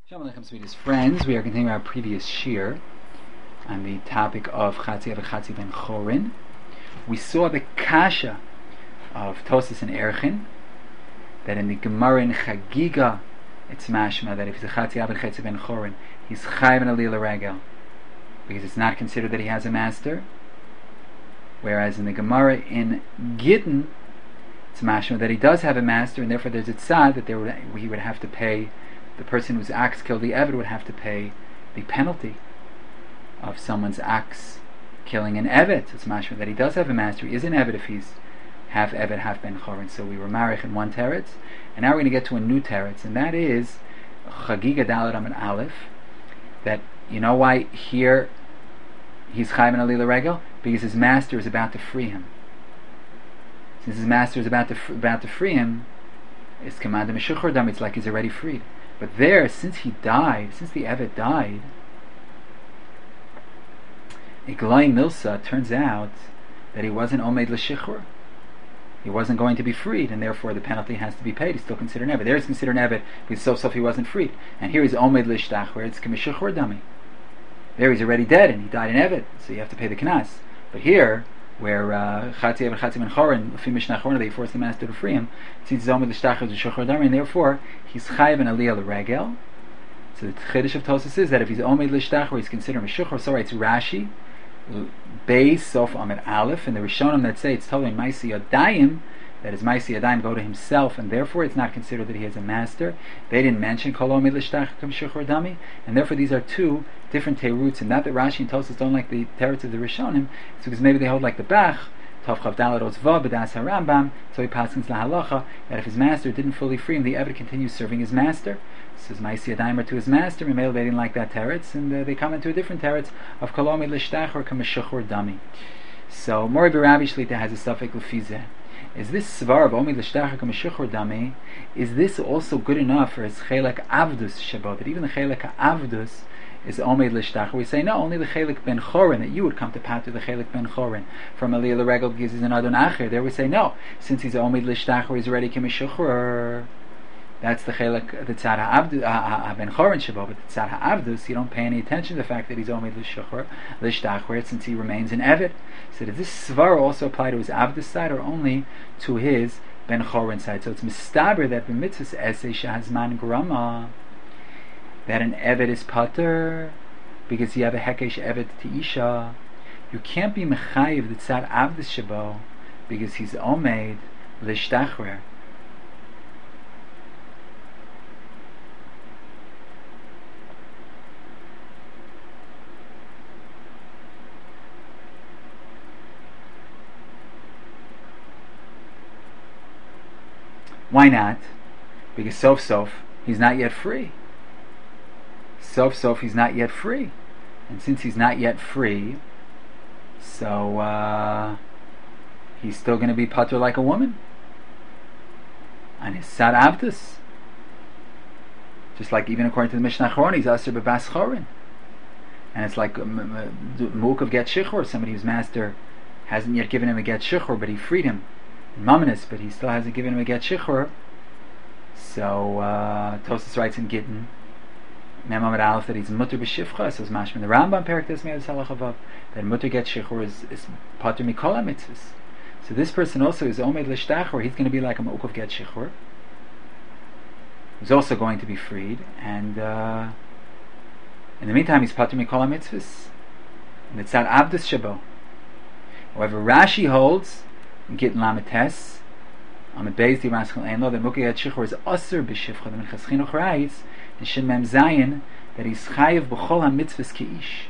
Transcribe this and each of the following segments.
Shalom Aleichem, sweetest friends. We are continuing our previous shir on the topic of Chatzi Eved Chatzi Ben Chorin. We saw the kasha of Tosas and Erchin, that in the Gemara in Chagiga, it's mashma that if he's a Chatzi Eved Chatzi Ben Chorin, he's chayv and aliyah l'regel, because it's not considered that he has a master. Whereas in the Gemara in Gittin, it's mashma that he does have a master, and therefore there's a tzad that he would have to pay. The person whose axe killed the Eved would have to pay the penalty of someone's axe killing an Eved. So it's mashma that he does have a master. He is an Eved if he's half Eved, half Ben Chorin. So we were marich in one teretz, and now we're going to get to a new teretz, and that is Chagiga Dalet Amud Aleph. That you know why here he's chayv and aliyah l'regel? Because his master is about to free him. Since his master is about to free him, it's commanded Meshuchor Dam. It's like he's already freed. But there, since the Eved died, Iglai Milsa, turns out that he wasn't Omed L'Shichur. He wasn't going to be freed, and therefore the penalty has to be paid. He's still considered an Eved. There he's considered an Eved because so he wasn't freed. And here he's Omed L'Shtach, where it's K'Meshuchur Dami. There he's already dead, and he died in Eved, so you have to pay the Knas. But here, where Chatzi Eved Chatzi Ben Chorin, Lefi Mishnah Chorna, they forced the master to free him, since he's Omed L'Shtach of the Shuchur Dami, and therefore he's chayv and aliyah l'regel. So the chiddush of Tosas is that if he's Omed L'Shtach, where he's considered Meshuchor, so writes Rashi, Beis Sof Amud Aleph, and the Rishonim that say it's totally Maisi Yadayim, that is Maisi Yadayim go to himself, and therefore it's not considered that he has a master. They didn't mention Kol Omed L'Shtach K'Meshuchor Dami, and therefore these are two different teruts, and not that Rashi and Tosas don't like the teruts of the Rishonim, it's because maybe they hold like the Bach, Tov Chav Dalet Oz Vav B'das HaRambam, so he passes lahalacha that if his master didn't fully free him, the Eved continues serving his master. Says Maisi Yadayim to his master, and they didn't like that teretz, and they come into a different teretz of Kol Omed L'Shtach or K'Meshuchor Dami. So Mori B'Rabbi Shlita has a suffix l'fizeh. Is this svar of Omed L'Shtach or K'Meshuchor Dami, is this also good enough for his Chelek Avdus Shabbat, that even the Chelek Avdus is Omed L'Shtach? We say no, only the Chelek Ben Chorin, that you would come to pater the Chelek Ben Chorin from Aliyah L'Regel because he's an Adon Acher. There we say no, since he's Omed L'Shtach or he's already K'Meshuchor. That's the Chelek, the Tzad HaAvdus, Ben Chorin Shabbat, but the Tzad HaAvdus, you don't pay any attention to the fact that he's Omed L'Shtach, since he remains in Eved. So does this Svar also apply to his Avdus side, or only to his Ben Chorin side? So it's mistaber that b'mitzvahs esei shehazman grama, that an Eved is pater, because you have a Hekesh Eved to Isha. You can't be Mechayiv the Tzad Avdus Shabbat, because he's Omed L'Shtach. Why not? Because Sof he's not yet free. Sof he's not yet free. And since he's not yet free, so he's still going to be patur like a woman. And his Sad Avdus. Just like even according to the Mishnah Chorona, he's Aser B'Bas Chorin. And it's like Muk of Get Shichor, somebody whose master hasn't yet given him a Get Shichor, but he freed him. Mamanis, but he still hasn't given him a get shichur. So Tosas writes in Gittin, Mem Amud Aleph, that he's mutter b'shivcha. So it's mashman the Rambam Perek Tes Me'ad Salachavav, that mutter get shichur is pater mikol mitzvahs. So this person also is Omed L'Shtach, or he's going to be like a Mukov get shichur, who's also going to be freed, and in the meantime he's pater mikol mitzvahs. And it's that Avdus Shabo. However, Rashi holds Gittin Lamites, Amid Beis Di Raschel Einlo, that Mukiyat Shichor is Aser B'Shivcha, the Minchas Chinuch writes in Shin Mem Zayin that he's Chayiv B'chol HaMitzvahs K'ish.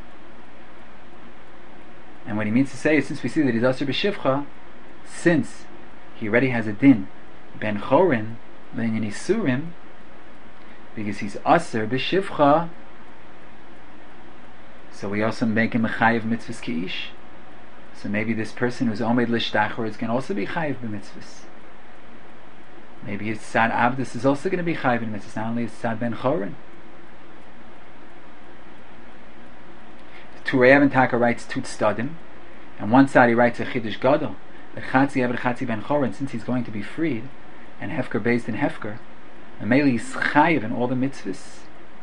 And what he means to say is, since we see that he's Aser B'Shivcha, since he already has a din Ben Chorin L'Inyan Isurim, because he's Aser B'Shivcha, so we also make him a Chayiv Mitzvahs K'ish. So maybe this person who's Omed L'Shtach is going to also be Chayiv b'mitzvahs. Maybe his Tzad Avdus is also going to be Chayiv b'mitzvahs, not only his Tzad Ben Chorin. The Turei Even Taka writes Tut Stadim, and one side he writes a Chiddush Gadol, that Chatzi Eved Chatzi Ben Chorin, since he's going to be freed, and Hefker based in Hefker, and maybe he's Chayiv in all the mitzvahs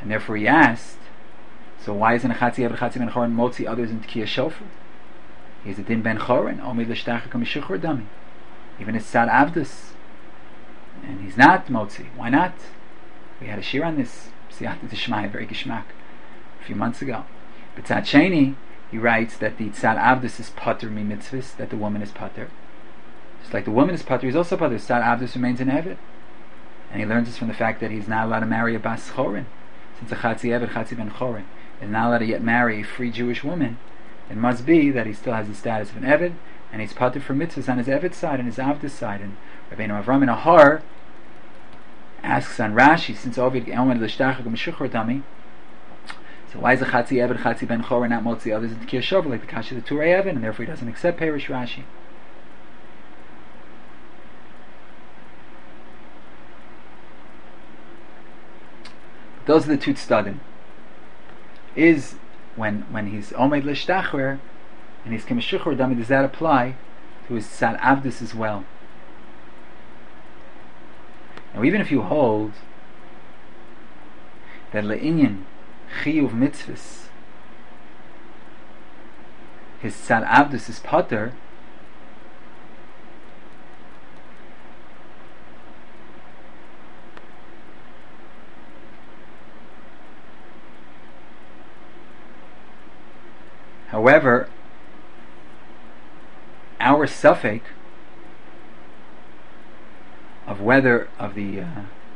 And therefore he asked, so why isn't a Chatzi Eved Chatzi Ben Chorin motzi others in Tkiyah Shofar? He's a din Ben Chorin, Omed L'Shtachar K'Meshuchor Dami. Even his Tzad Avdus. And he's not motzi. Why not? We had a shir on this, Siyata Tishmai, very gishmak, a few months ago. But Tzad Sheni, he writes that the Tzad Avdus is pater mi mitzvahs, that the woman is pater. Just like the woman is pater, he's also pater. Tzad Avdus remains an Eved. And he learns this from the fact that he's not allowed to marry a Bas Chorin. Since a Chatzi Eved, Chatzi Ben Chorin is not allowed to yet marry a free Jewish woman, it must be that he still has the status of an Eved, and he's pater for mitzvahs on his Eved side and his Avdus side. And Rabbeinu Avram in Ahar asks on Rashi, since Ovid Omed L'Shtachar K'Meshuchor Dami, so why is a Chatzi Eved, Chatzi Ben Chorin not motzi others in Tkiyah Shofar, like the Kasha the Turei Eved, and therefore he doesn't accept Perish Rashi? Those are the two tzdadim. Is when he's Omed L'Shtachar and he's K'Meshuchor Dami, does that apply to his Tzad Avdus as well? Now, even if you hold that le'inyan chiyuv mitzvahs, his Tzad Avdus is pater, however, our suffix of whether the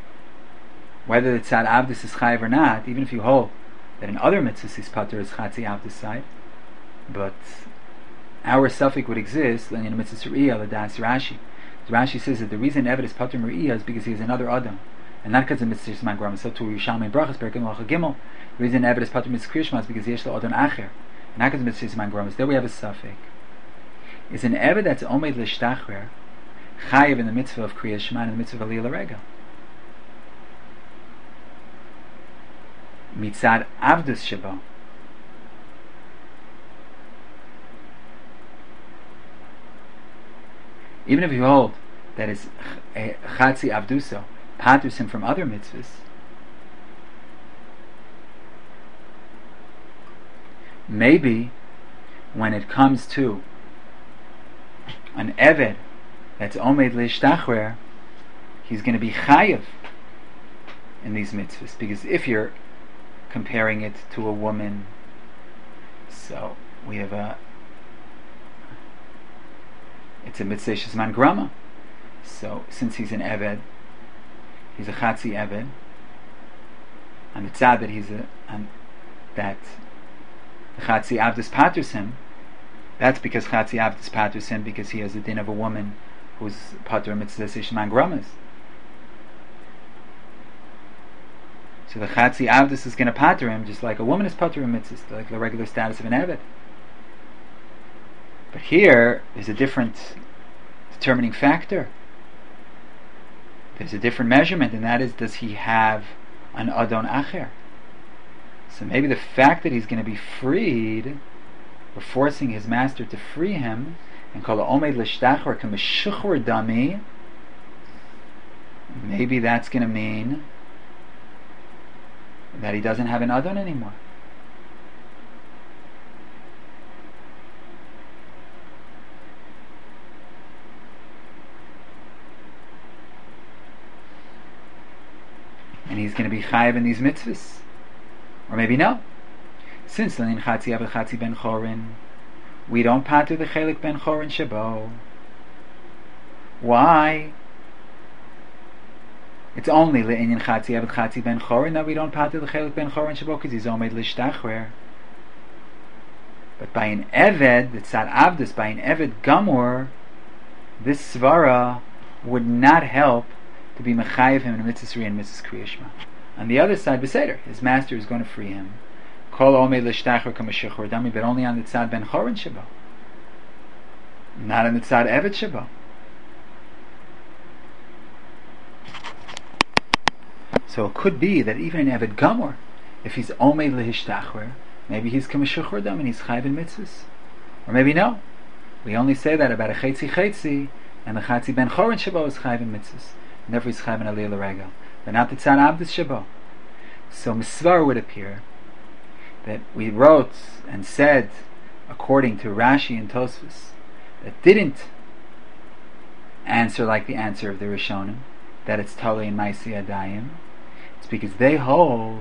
Tzad Avdus is chayiv or not, even if you hold that in other mitzvahs his pater is Chatzi Avdus side, but our suffix would exist in the mitzvah Re'iyah l'das Rashi. So Rashi says that the reason Eved is pater Re'iyah is because he is another Adam, and not because of mitzvah Zman Grama. So to Yerushalmi Brachas Perek Gimel Gimel, the reason Eved is pater mitzvah Kriyashma is because he is the Adam Acher, and not because of mitzvah Zman Grama. There we have a suffix. Is an Eved that's Omed L'Shtachar chayiv in the mitzvah of Kriyas Shema and the mitzvah of Aliyah L'Regel? Mitzad Avdus Sheba. Even if you hold that is Chatzi Avduso paters him from other mitzvahs, maybe when it comes to an Eved that's Omed L'Shtachar, he's going to be chayiv in these mitzvahs, because if you're comparing it to a woman, so we have it's a mitzvah Zman Grama. So since he's an Eved, he's a Chatzi Eved, and the tzad that the Chatzi Avdus paters him, that's because Chatzi Avdus paters him because he has the din of a woman who's pater mitzvah Zman Gramas. So the Chatzi Avdus is going to pater him just like a woman is pater in mitzvahs, like the regular status of an Eved. But here, there's a different determining factor. There's a different measurement, and that is, does he have an Adon Acher? So maybe the fact that he's going to be freed, or forcing his master to free him, and call it Omed L'Shtachar K'Meshuchor Dami, maybe that's going to mean that he doesn't have an Adon anymore. And he's going to be chayiv in these mitzvahs. Or maybe no. Since Lenin Chatzi Eved Chatzi Ben Chorin, we don't pater the Chelik Ben Chorin Shabo. Why? It's only Le'inyan Chatzi Eved Chatzi Ben Chorin that we don't pater the Chelik Ben Chorin Shabo, because he's Omed L'Shtachar. But by an Eved, the Tzad Avdus, by an Eved Gamor, this Svara would not help to be mechayiv him in mitzvah and mitzvah Kriya Shema. On the other side, Beseder, his master is going to free him. Kol Omed L'Shtachar K'Meshuchor Dami, but only on the Tzad Ben Chorin Sheba, not on the Tzad Eved Sheba. So it could be that even in Eved Gamor, if he's Omed L'Shtachar, maybe he's K'Meshuchor Dami and he's chayiv in mitzvahs. Or maybe no. We only say that about a Chetzi, and the Chatzi Ben Chorin Sheba is chayiv in mitzvahs. And therefore he's chayiv in Aliyah L'Regel, but not the Tzad Avdus Sheba. So Misvar would appear that we wrote and said, according to Rashi and Tosfos, that didn't answer like the answer of the Rishonim, that it's Tali and Maisi Adayim. It's because they hold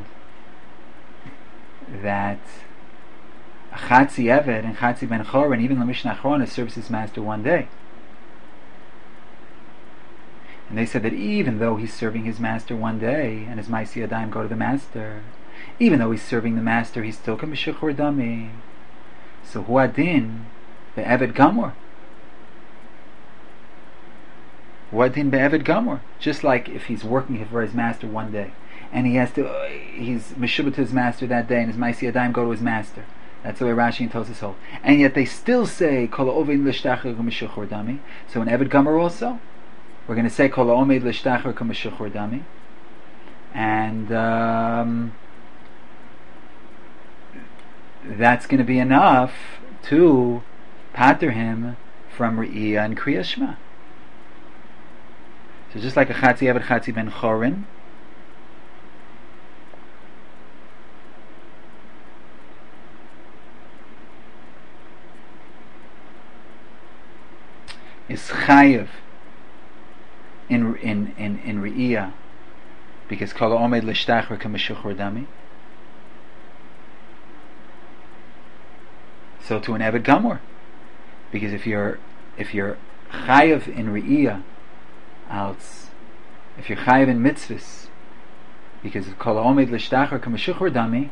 that a Chatzi Eved and Chatzi Ben Chor and even the Mishnah Achrona serves his master one day. And they said that even though he's serving his master one day and his Maisi Adayim go to the master, even though he's serving the master, he's still Kamishachor Dami. So Huadin Be'eved Gamor. Huadin Be'eved Gamor. Just like if he's working for his master one day and he's Meshubah to his master that day and his Maisi Adayim go to his master. That's the way Rashi and Tosfos hold. And yet they still say Kol Ovein L'Shtachar Kamishachor Dami. So in Eved Gamor also, we're going to say Kol Omeid L'Shtachar Kamishachor Dami. And that's going to be enough to pater him from Re'iyah and Kriya Shema. So just like a Chatzi Eved Chatzi Ben Chorin, is Chayev in Re'iyah because Kol Omeid L'Shtachar Kamishachor Dami. So to an Eved Gamor, because if you're chayav in Re'iyah, if you're chayav in mitzvahs, because of Kol Omeid L'Shtachar Kamishachor Dami,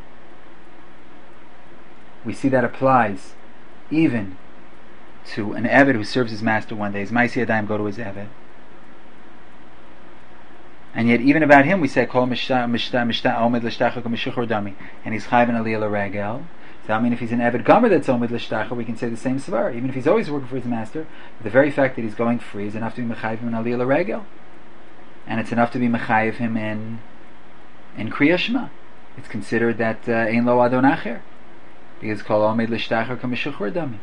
we see that applies even to an Eved who serves his master one day. His Maisi Adayim go to his Eved, and yet even about him we say Kol Omeid L'Shtachar Kamishachor Dami, and he's chayav in Aliyah L'Regel. So I mean, if he's an Eved Gomer that's Omed L'Shtachar, we can say the same Svar. Even if he's always working for his master, the very fact that he's going free is enough to be Mechayiv him in Aliyah L'Regel. And it's enough to be Mechayiv him in Kriya Shema. It's considered that Ein Lo Adon Acher, because Kol Omed L'Shtachar Kamishachor Dami.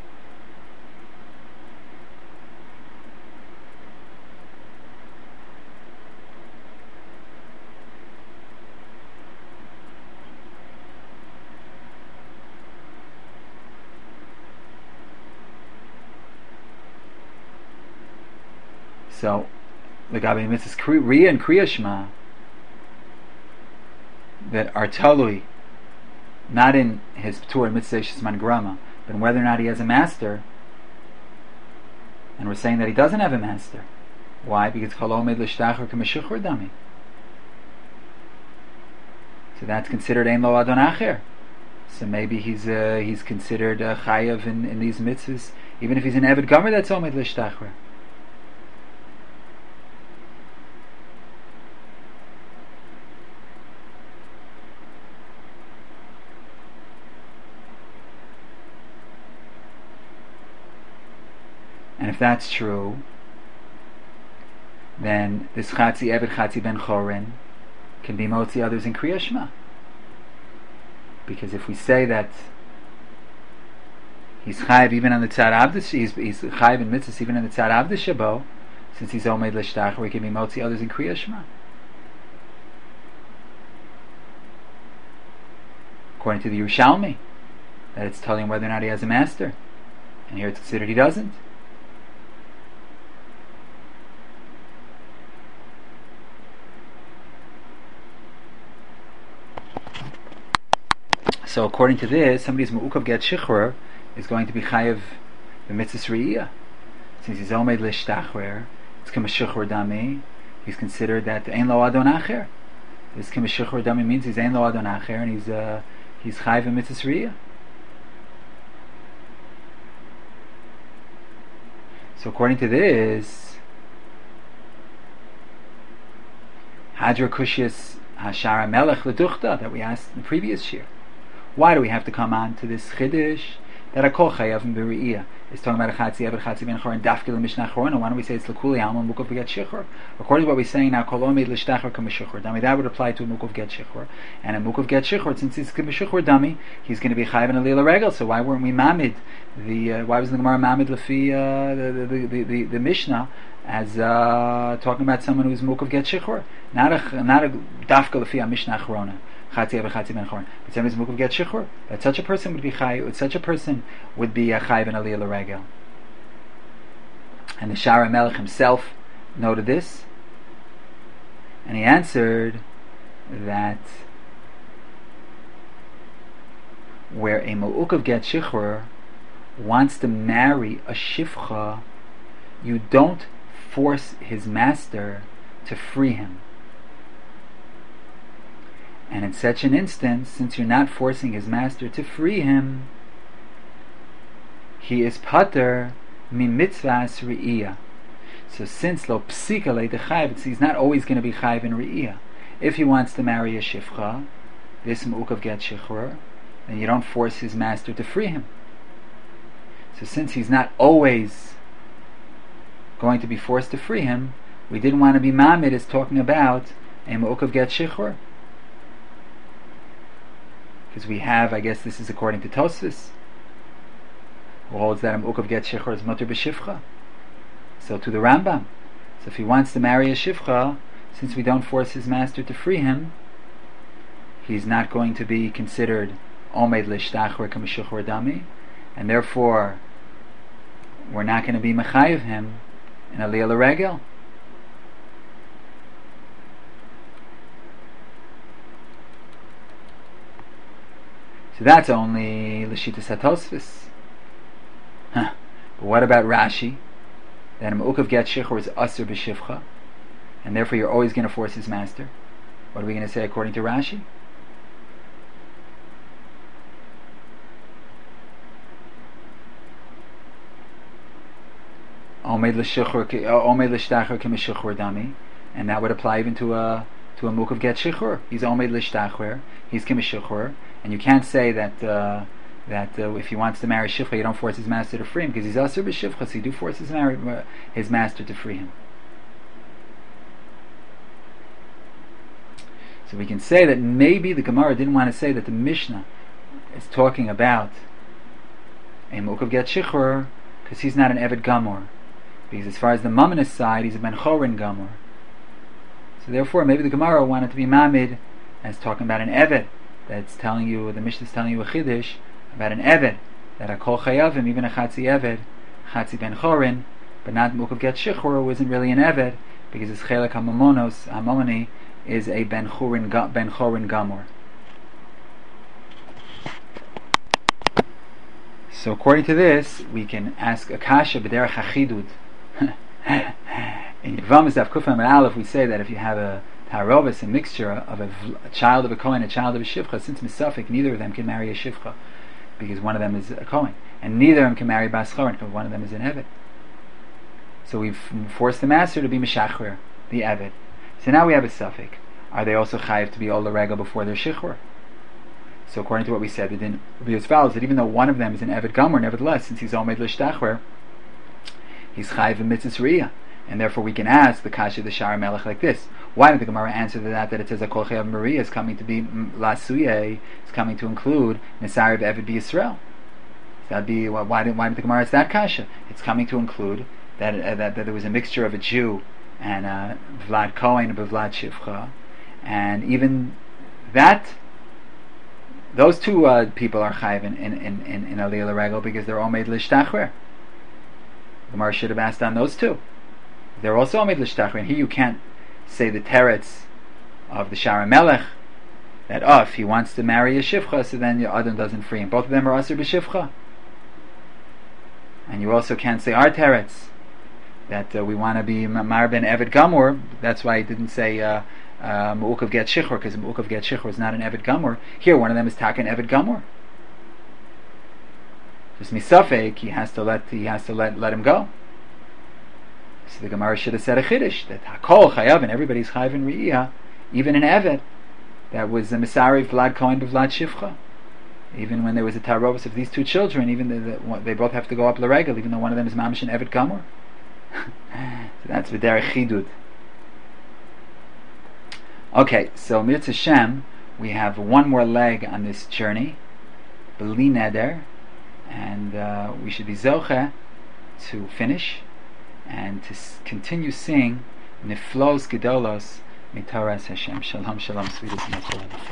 So, the Gabi Mitzvahs Re'iyah and Kriya Shema that are talui not in his P'tur and Mitzvah Shesman Grama, but in whether or not he has a master. And we're saying that he doesn't have a master. Why? Because Kol Omeid L'Shtachar Kamishachor Dami. So that's considered Ein Lo Adon Acher. So maybe he's considered chayav in these mitzvahs, even if he's an Eved Gomer that's Omeid L'Shtachar. And if that's true, then this Chatzi Eved Chatzi Ben Chorin can be motzi others in Kriya Shema. Because if we say that he's chayiv even on the tzad avdus, he's chayiv in mitzvahs even on the tzad avdus shabo, since he's omeid l'shtachar, we can be motzi others in Kriya Shema. According to the Yerushalmi, that it's telling him whether or not he has a master, and here it's considered he doesn't. So according to this, somebody's Mu'ukav Get Shichur is going to be Chayev the Mitzvah Re'iyah. Since he's Omeid L'Shtachar, it's Kamishachor Dami, he's considered that Ein Lo Adon Acher. This Kamishachor Dami means he's Ein Lo Adon Acher, and he's Chayev the Mitzvah Re'iyah. So according to this, Hadra Kushias Hashara Melech L'Duchta that we asked in the previous year. Why do we have to come on to this Chiddush that a kol chayavim b're'iyah is talking about a chatzi eved, chatzi ben chor, and dafke l'mishnah achrona. Why don't we say it's l'kuli alma mukov get shichur? According to what we're saying now, kol omed l'shtachar k'meshachur dami. That would apply to a mukov get shichur, and a mukov get shichur, since it's k'meshachur dami, he's going to be chayav in a lila regel. So why weren't we mamid? Why was the Gemara mamid lefi the Mishnah as talking about someone who's mukov get shichur, not a dafke lefi a mishnah achrona. Chatzi eved, chatzi ben chor. But somebody's mukov get shichur, that such a person would be chayav. Such a person would be chayav in a lila regel. And the Shara Melech himself noted this, and he answered that where a Mu'ukav get shichur wants to marry a shifcha, you don't force his master to free him. And in such an instance, since you're not forcing his master to free him, he is pater min mitzvahs re'iyah. So since lo psika le dechayiv, he's not always going to be chayiv in re'iyah. If he wants to marry a shifcha, this mu'ukav get shichur, then you don't force his master to free him. So since he's not always going to be forced to free him, we didn't want to be mamid as talking about a mu'ukav get shichur. Because we have, I guess this is according to Tosfos, who holds that a mu'ukav get shichur is mutter b'shifcha. So to the Rambam, so if he wants to marry a shifcha, since we don't force his master to free him, he's not going to be considered omed l'shtachor k'meshachor dami, and therefore we're not going to be mechayiv him in a lila regel. So that's only l'shitas hatosfos. But what about Rashi? That a mu'ukav get shichur is asur b'shifcha, and therefore you're always going to force his master. What are we going to say according to Rashi? Omed l'shtachor k'meshachor dami, and that would apply even to a mu'ukav get shichur. He's omed l'shtachor, he's k'meshachor, and you can't say that if he wants to marry shifcha, you don't force his master to free him, because he's asur b'shifcha, so you do force his master to free him. So we can say that maybe the Gemara didn't want to say that the Mishnah is talking about a mu'ukav get shichur, because he's not an eved gamor, because as far as the Mamonist side, he's a ben chorin gamor. So therefore, maybe the Gemara wanted to be mamid as talking about an eved. That's telling you, the Mishnah is telling you a chiddush about an eved, that a kol chayavim, even a chatzi eved, chatzi ben chorin, but not mu'ukav get shichur, wasn't really an eved, because his chelek hamomoni is a ben chorin gamor. So according to this, we can ask a kasha b'derech hachidud. In Yevamos Daf Kuf Amud Aleph, we say that if you have a tarovis, a mixture of a child of a kohen, a child of a shivcha, since misafik, neither of them can marry a shivcha, because one of them is a kohen, and neither of them can marry bas chorin, because one of them is an eved. So we've forced the master to be mishacher, the eved. So now we have a suffix. Are they also chayiv to be all the regel before their shichur? So according to what we said, it didn't be as follows, that even though one of them is an eved gamor, nevertheless, since he's omed l'shtachwer, he's chayiv in mitzvahs re'iyah, and therefore we can ask the kasha the Shara Melech like this: why did the Gemara answer to that it says that kol chayav Maria is coming to be lasuye, is coming to include nesariv eved b'Yisrael? So that'd be why did the Gemara ask that kasha? It's coming to include that there was a mixture of a Jew and Vlad Kohen and Vlad Shivcha, and even that. Those two people are chayiv in aliyah l'regel because they're omed l'shtachwer. The Gemara should have asked on those two. They're also omed l'shtachwer, and here you can't say the teretz of the Shara Melech that if he wants to marry a shivcha, so then the Adam doesn't free him. Both of them are asur b'shivcha. And you also can't say our teretz that we want to be mar ben eved gamor. That's why he didn't say mu'ukav get shichur, because mu'ukav get shichur is not an eved gamor. Here, one of them is taken eved gamor. Just misafek, he has to let him go. So the Gemara should have said a chiddush that hakol chayav, and everybody's chayav in re'iyah, even an eved that was a misari vlad kohen b'vlad shivcha. Even when there was a tarobos of these two children, even they both have to go up l'regel, even though one of them is mamish and evet gamor. So that's v'derech chidud. Okay, so Mirza Shem, we have one more leg on this journey, B'li Neder, and we should be zoche to finish and to continue seeing Niflos Gedolos Mitaras Hashem. Shalom, shalom, sweetest Mitzvah.